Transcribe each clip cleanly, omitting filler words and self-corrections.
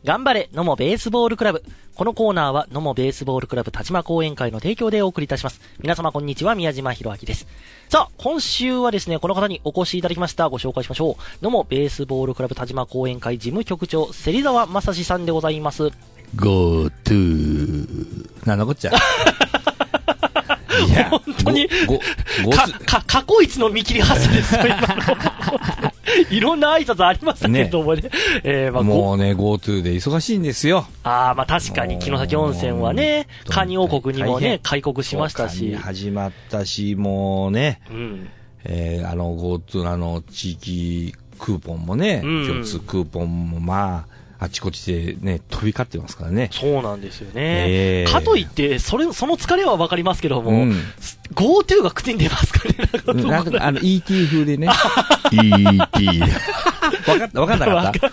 頑張れ、野茂ベースボールクラブ。このコーナーは野茂ベースボールクラブ田島講演会の提供でお送りいたします。皆様こんにちは、宮島博明です。さあ、今週はですね、この方にお越しいただきました。ご紹介しましょう。野茂ベースボールクラブ田島講演会事務局長、芹沢正史さんでございます。 Go to なんだこっちゃ。いや、 本当に、過去一の見切り発車ですよ、今の。いろんな挨拶ありましたけどもね。 もうね、GoTo で忙しいんですよ。 まあ確かに、城崎温泉はね、カニ王国にもね、開国しましたし。 始まったし、もうね、GoTo 地域クーポンもね、共通クーポンもまあ、あちこちでね、飛び交ってますからね。 そうなんですよね。かといって、その疲れはわかりますけども、GoTo が口に出ますかね。 なんかET 風でね。ET。わかんなかった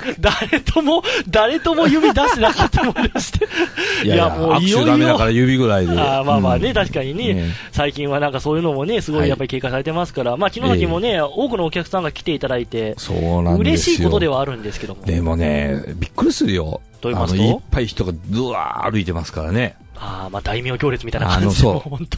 誰とも指出してなかったもんでして。 いや、もう握手ダメだから指ぐらいで。 まあまあね、確かにね、最近はなんかそういうのもね、すごいやっぱり警戒されてますから、まあ城崎もね、多くのお客さんが来ていただいて、 そうなんですよ。 嬉しいことではあるんですけども。 でもね、びっくりするよ。 どう言いますと？ いっぱい人がずわー歩いてますからね。 まあ大名行列みたいな感じで。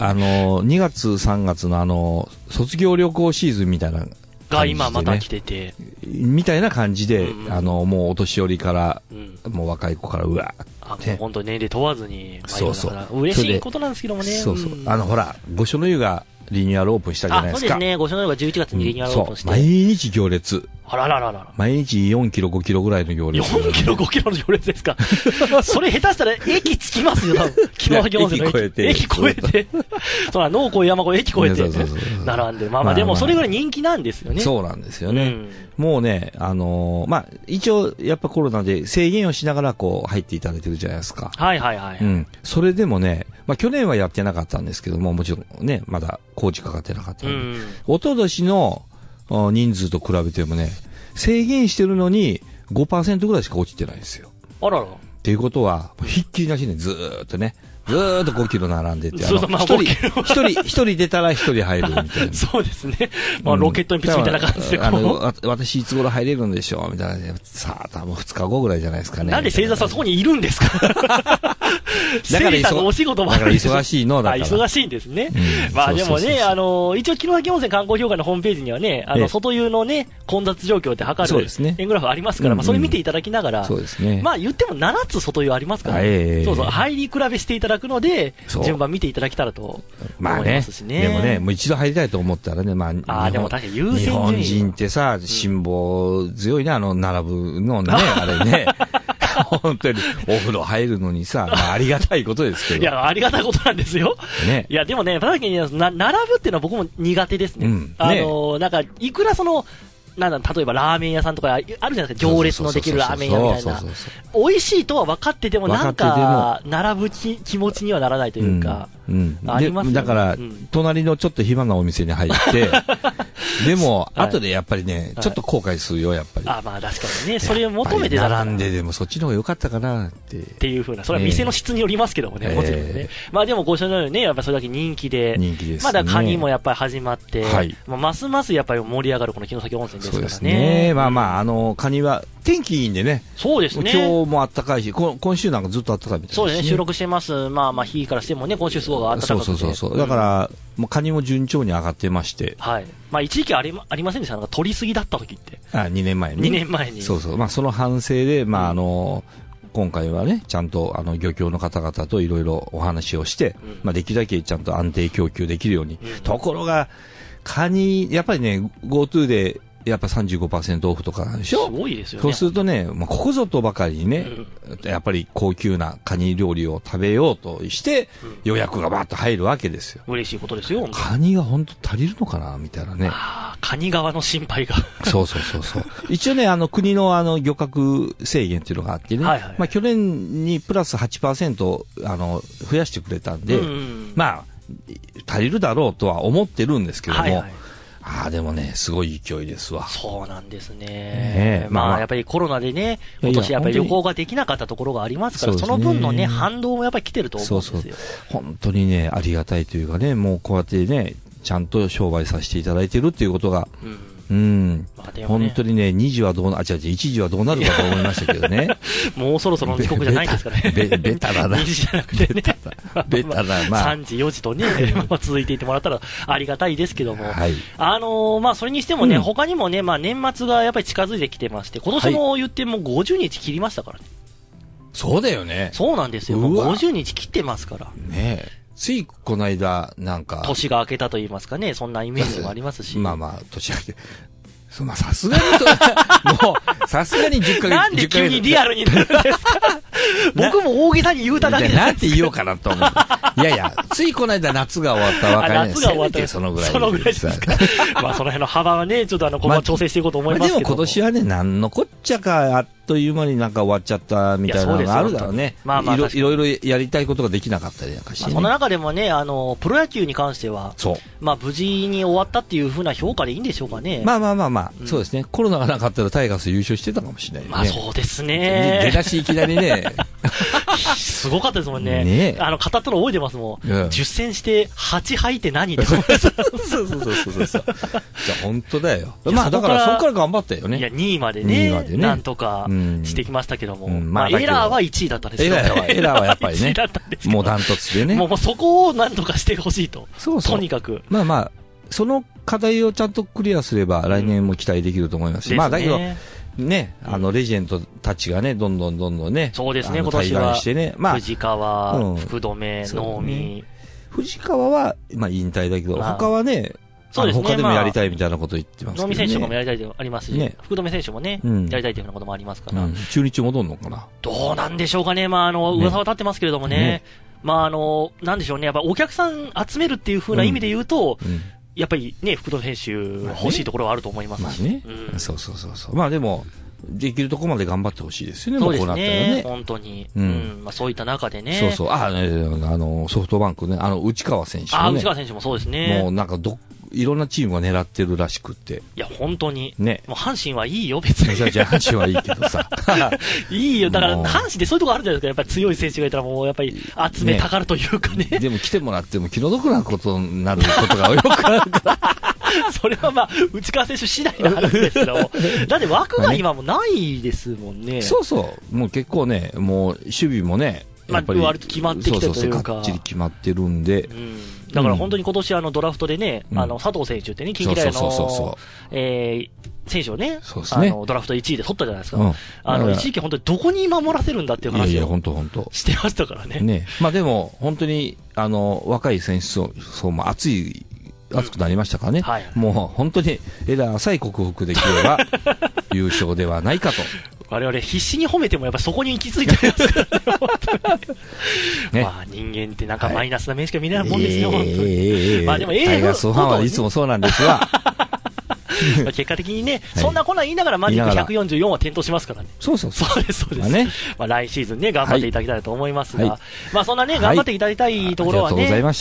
2月3月の卒業旅行シーズンみたいな。 が今また来てて。 みたいな感じで、もうお年寄りから、もう若い子からうわーって。 本当年齢問わずに。 そうそう。 嬉しいことなんですけどもね。 そうそう。ほら、御所の湯がリニューアルオープンしたじゃないですか。 そうですね。御所の湯が11月にリニューアルオープンして。 毎日行列。 あらららら。 毎日4キロ、5キロぐらいの行列。 4キロ、5キロの行列ですか。それ下手したら駅着きますよ、多分。城崎温泉の駅越えて。そうだ、農越山越駅越えて。並んで。まあまあ、でもそれぐらい人気なんですよね。 そうなんですよね。もうね、まあ、一応、やっぱコロナで制限をしながらこう、入っていただいてるじゃないですか。 はいはいはい。 それでもね、まあ去年はやってなかったんですけども、もちろんね、まだ工事かかってなかったんで。一昨年の人数と比べてもね、制限してるのに 5% ぐらいしか落ちてないんですよ。 あらら。 っていうことは、ひっきりなしにずーっとね、ずーっと5キロ並んでて、一人出たら一人入るみたいな。 そうですね。まあ、ロケット鉛筆みたいな感じで。 私いつ頃入れるんでしょうみたいな。さあ、多分2日後ぐらいじゃないですかね。 なんで星座さんそこにいるんですか？だからお仕事もあるんですよ。 忙しいのだから。 忙しいんですね。まあでもね、一応、城崎温泉観光協会のホームページにはね、外湯のね、混雑状況って測る円グラフありますから、まあそれ見ていただきながら、 そうですね。 まあ言っても7つ外湯ありますから、そうそう、入り比べしていただくので、順番見ていただけたらと思いますしね。 でもね、もう一度入りたいと思ったらね、まあ、 でも確かに優先順位。 日本人ってさ、辛抱強いね、並ぶのね、あれね。本当に、お風呂入るのにさ、まあ、ありがたいことですけど。 いや、ありがたいことなんですよ。ね。いや、でもね、確かに、並ぶっていうのは僕も苦手ですね。なんか、いくら例えばラーメン屋さんとかあるじゃないですか、行列のできるラーメン屋みたいな。美味しいとは分かってても、なんか、並ぶ気持ちにはならないというか、ありますね。 だから、隣のちょっと暇なお店に入って、でも、後でやっぱりね、ちょっと後悔するよ、やっぱり。 まあ確かにね、それを求めて並んででもそっちの方が良かったかなって。 っていう風な、それは店の質によりますけどもね、もちろんね。まあでもご一緒のようにね、やっぱそれだけ人気で、まだカニもやっぱり始まって、ますますやっぱり盛り上がるこの城崎温泉ですからね。そうですね。 まあまあ、カニは天気いいんでね。 そうですね。 今日も暖かいし、今週なんかずっと暖かいみたいな。 そうですね、収録してます。まあ日からしてもね、今週すごい暖かくて。 そう。だから、もうカニも順調に上がってまして。 はい。まあ一時期ありませんでしたなんか取りすぎだった時って。 2年前に。 2年前に。 そう。まあその反省で、まあ今回はね、ちゃんと漁協の方々といろいろお話をして、まあできるだけちゃんと安定供給できるように。ところが、カニ、やっぱりね、GoTo で、やっぱ 35% オフとかなんでしょ？ すごいですよね。 そうするとね、まあ、ここぞとばかりにね、やっぱり高級なカニ料理を食べようとして、予約がバーッと入るわけですよ。 嬉しいことですよ。 カニが本当足りるのかなみたいなね。 カニ側の心配が。 そう。一応ね、国の漁獲制限っていうのがあってね、まあ去年にプラス 8% 増やしてくれたんで、まあ、足りるだろうとは思ってるんですけども、でもね、すごい勢いですわ。 そうなんですね。まあ、やっぱりコロナでね、今年やっぱり旅行ができなかったところがありますから、その分のね、反動もやっぱり来てると思うんですよ。 本当にね、ありがたいというかね、もうこうやってね、ちゃんと商売させていただいてるっていうことが、 うん。まあね、本当にね、2時はどうな、1時はどうなるかと思いましたけどね。 もうそろそろの時刻じゃないですかね。 ベタだな。 2時じゃなくてね。 ベタだ、まあ。 3時、4時とね、続いていってもらったらありがたいですけども。 はい。 まあ、それにしてもね、他にもね、まあ、年末がやっぱり近づいてきてまして、今年も言っても50日切りましたからね。 そうだよね。 そうなんですよ。もう50日切ってますから。 ねえ。ついこの間、なんか。 年が明けたと言いますかね、そんなイメージもありますし。 まあまあ、年明け。まあ、さすがにもう、さすがに10ヶ月。 なんで急にリアルになるんですか僕も大げさに言うただけで。 なんて言おうかなと思う。いやいや、ついこの間夏が終わったばかりで、 夏が終わったそのぐらい。 そのぐらいですか。まあ、その辺の幅はね、ちょっと今後調整していこうと思いますけど。 でも今年はね、なんのこっちゃか、あっという間になんか終わっちゃったみたいなのがあるだろうね。まあまあ、いろいろやりたいことができなかったりなんかして、ね。 その中でもね、プロ野球に関しては、まあ、無事に終わったっていうふうな評価でいいんでしょうかね。 まあ、そうですね。コロナがなかったらタイガース優勝してたかもしれないね。 まあ、そうですね。 出だしいきなりね。 すごかったですもんね。ね、語ったの覚えてますもん。10戦して8敗って何って思いました。 そう。じゃあ本当だよ。まあだからそこから頑張ったよね。 いや、2位までね。なんとかしてきましたけども。まあエラーは1位だったんですけど。エラーはやっぱりね。もうダントツでね。 もうそこをなんとかしてほしいと。とにかく。 まあ、その課題をちゃんとクリアすれば来年も期待できると思いますし。まあだけど、ね、レジェンドたちがね、どんどんね。 そうですね、今年は。藤川、福留、能見。 藤川は、まあ引退だけど、他はね、他でもやりたいみたいなこと言ってますけどね。 能見選手とかもやりたいとありますし、福留選手もね、やりたいというようなこともありますから。 中日戻るのかな。 どうなんでしょうかね、まあ噂は立ってますけれどもね。まあなんでしょうね、やっぱお客さん集めるっていう風な意味で言うと、やっぱりね、福留選手欲しいところはあると思いますしね。 そう。まあでも、できるところまで頑張ってほしいですよね、 そうですね。本当に。まあそういった中でね。 そう。ソフトバンクね、内川選手ね。 内川選手もそうですね。 もうなんかいろんなチームが狙ってるらしくって。 いや、本当に。 ね。 もう阪神はいいよ、別に。 じゃあ阪神はいいけどさ。 いいよ。だから、阪神ってそういうとこあるじゃないですか。やっぱり強い選手がいたらもう、やっぱり集めたがるというかね。 でも来てもらっても気の毒なことになることがよくあるから。 それはまあ、内川選手次第の話ですけども。だって枠が今もないですもんね。 そう。もう結構ね、もう守備もね、 やっぱり割と決まってきてるというか。 かっちり決まってるんで。 だから本当に今年ドラフトでね、佐藤選手ってね、近畿大の、選手をね、ドラフト1位で取ったじゃないですか。一時期本当にどこに守らせるんだっていう話をしてましたからね。 まあでも、本当に、若い選手層も熱くなりましたからね。もう本当にエラーさえ克服できれば優勝ではないかと。 我々必死に褒めてもやっぱそこに行き着いてますからね。まあ人間ってなんかマイナスな面しか見ないもんですよ、本当に。まあでもタイガースファンはいつもそうなんですが。 結果的にね、そんなこんなん言いながらマジック144は点灯しますからね。 そうです。 まあ来シーズンね、頑張っていただきたいと思いますが、まあそんなね、頑張っていただきたいところはね。 ありがとうございました。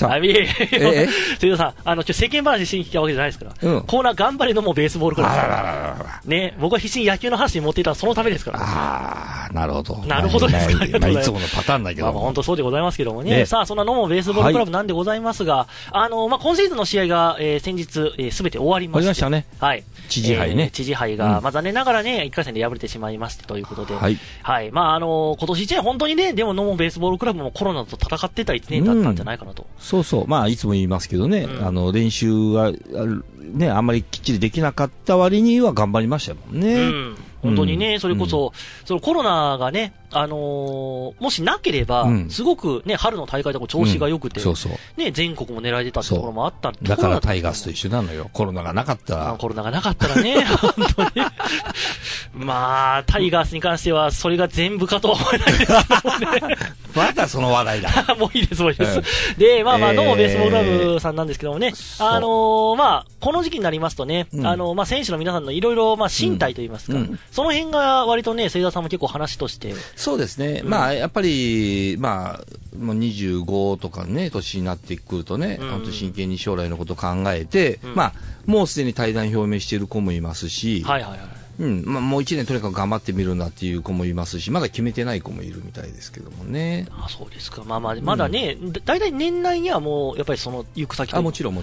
瀬戸さん、世間話しに来たわけじゃないですから。コーナー頑張れのもベースボールクラブ。ね、僕は必死に野球の話に持っていたらそのためですから。 ああ、なるほど。 なるほどですか。 いつものパターンだけど。 まあ本当そうでございますけどもね。さあ、そんなのもベースボールクラブなんでございますが、まあ今シーズンの試合が先日すべて終わりました。 終わりましたね。 はい。 知事杯ね。 知事杯が、まあ残念ながらね、1回戦で敗れてしまいましてということで。はい。まあ今年1年本当にね、でもノモベースボールクラブもコロナと戦ってた1年だったんじゃないかなと。 そう。まあいつも言いますけどね、練習は、ね、あんまりきっちりできなかった割には頑張りましたもんね。 本当にね、それこそ、そのコロナがね、もしなければ、すごくね、春の大会でも調子が良くて、ね、全国も狙えてたってところもあっただからタイガースと一緒なのよ。コロナがなかったら。 コロナがなかったらね、本当に。まあ、タイガースに関しては、それが全部かとは思えないですけどね。 まだその話題だ。 もういいです、もういいです。で、まあ、ノモベースボールクラブさんなんですけどもね、まあ、この時期になりますとね、まあ、選手の皆さんのいろいろ、まあ、身体といいますか、その辺が割とね、末田さんも結構話として。 そうですね。まあ、やっぱり、まあ、もう25とかね、年になってくるとね、本当真剣に将来のことを考えて、まあ、もうすでに退団表明している子もいますし、まあ、もう1年とにかく頑張ってみるんだっていう子もいますし、まだ決めてない子もいるみたいですけどもね。 そうですか。まあまあ、まだね、大体年内にはもう、やっぱりその行く先ともちろん。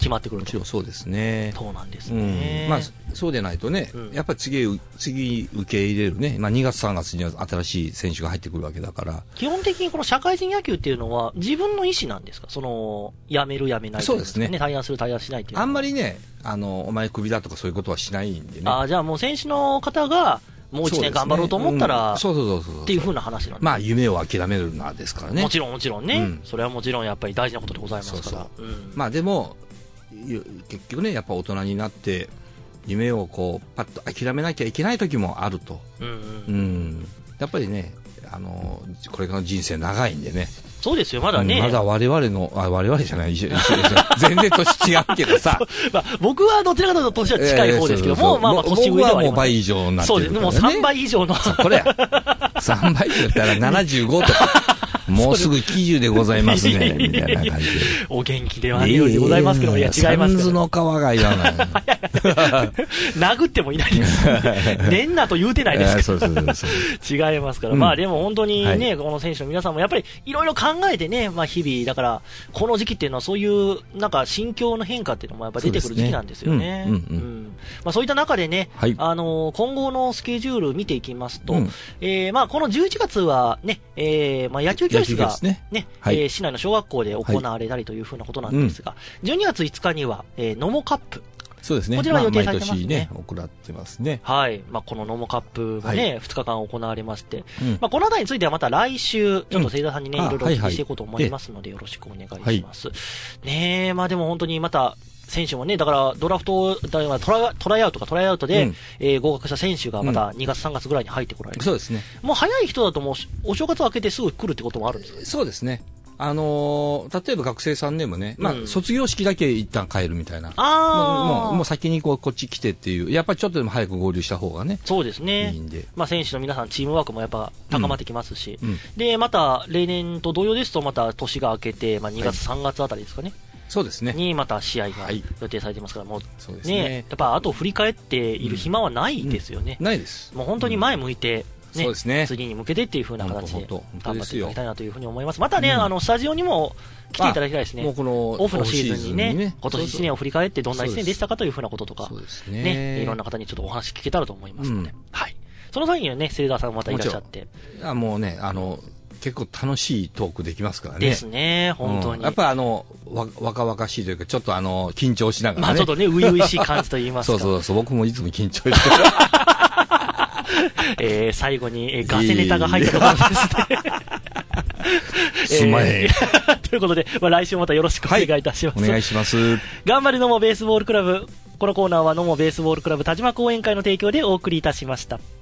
決まってくると。 もちろんそうですね。 そうなんですね。 まあ、そうでないとね、やっぱり次受け入れるね、まあ2月3月には新しい選手が入ってくるわけだから。 基本的にこの社会人野球っていうのは自分の意思なんですか？辞める辞めない、 そうですね。 退団する退団しないっていう。 あんまりね、お前クビだとかそういうことはしないんでね。 じゃあもう選手の方が、もう一年頑張ろうと思ったら、 そうっていう風な話なんです。 まあ夢を諦めるなですからね。 もちろんね、それはもちろんやっぱり大事なことでございますから。 まあでも、結局ね、やっぱ大人になって、夢をこう、パッと諦めなきゃいけない時もあると。やっぱりね、これからの人生長いんでね。 そうですよ、まだね。 まだ我々じゃない、一緒ですよ。全然年違うけどさ。 まあ、僕はどちらかというと年は近い方ですけども、まあ年上ではあります。 僕はもう倍以上になってるからね。 そうです、もう3倍以上の。 これや。3倍って言ったら75とか。もうすぐ90でございますね、みたいな感じで。 お元気ではないようでございますけども、いや、違いますけど。 サンズの皮が言わない。 殴ってもいないです。ねんなと言うてないですから。違いますから。まあでも本当にね、この選手の皆さんもやっぱりいろいろ考えてね、まあ日々、だから、この時期っていうのはそういう、なんか心境の変化っていうのもやっぱ出てくる時期なんですよね。まあそういった中でね、今後のスケジュール見ていきますと、まあこの11月はね、まあ野球教室がね、市内の小学校で行われたりというふうなことなんですが、12月5日には、ノモカップ。 そうですね。 こちらは予定されてますね。 毎年ね、行ってますね。 はい。まあ、このノモカップがね、2日間行われまして、まあ、このあたりについてはまた来週、ちょっと聖田さんにね、いろいろお聞きしていこうと思いますので、よろしくお願いします。ねえ、まあでも本当にまた、選手もね、だからドラフト、トライアウトで、合格した選手がまた2月3月ぐらいに入ってこられる。 そうですね。 もう早い人だともう、お正月明けてすぐ来るってこともあるんですか？ そうですね。例えば学生さんでもね、まあ、卒業式だけ一旦帰るみたいな。もう先にこっち来てっていう、やっぱりちょっとでも早く合流した方がね。 そうですね。いいんで。まあ、選手の皆さん、チームワークもやっぱ高まってきますし。で、また、例年と同様ですと、また年が明けて、まあ、2月、3月あたりですかね。 そうですね。 にまた試合が予定されていますから、もうね、やっぱあと振り返っている暇はないですよね。 ないです。 もう本当に前向いて、 そうですね。 次に向けてっていう風な形で頑張っていただきたいなというふうに思います。またね、スタジオにも来ていただきたいですね。もうこのオフのシーズンにね、今年1年を振り返ってどんな1年でしたかというふうなこととか、ね、いろんな方にちょっとお話聞けたらと思いますので、はい。その際にはね、芹沢さんまたいらっしゃって。 もうね、結構楽しいトークできますからね。 ですね、本当に。 やっぱ若々しいというか、ちょっと緊張しながらね。 まあちょっとね、初々しい感じと言いますか。 そう、僕もいつも緊張してる。 最後に、ガセネタが入ったところですね。 すまへん。 ということで、まあ来週またよろしくお願いいたします。 お願いします。 頑張れ野茂ベースボールクラブ。このコーナーは野茂ベースボールクラブ田島講演会の提供でお送りいたしました。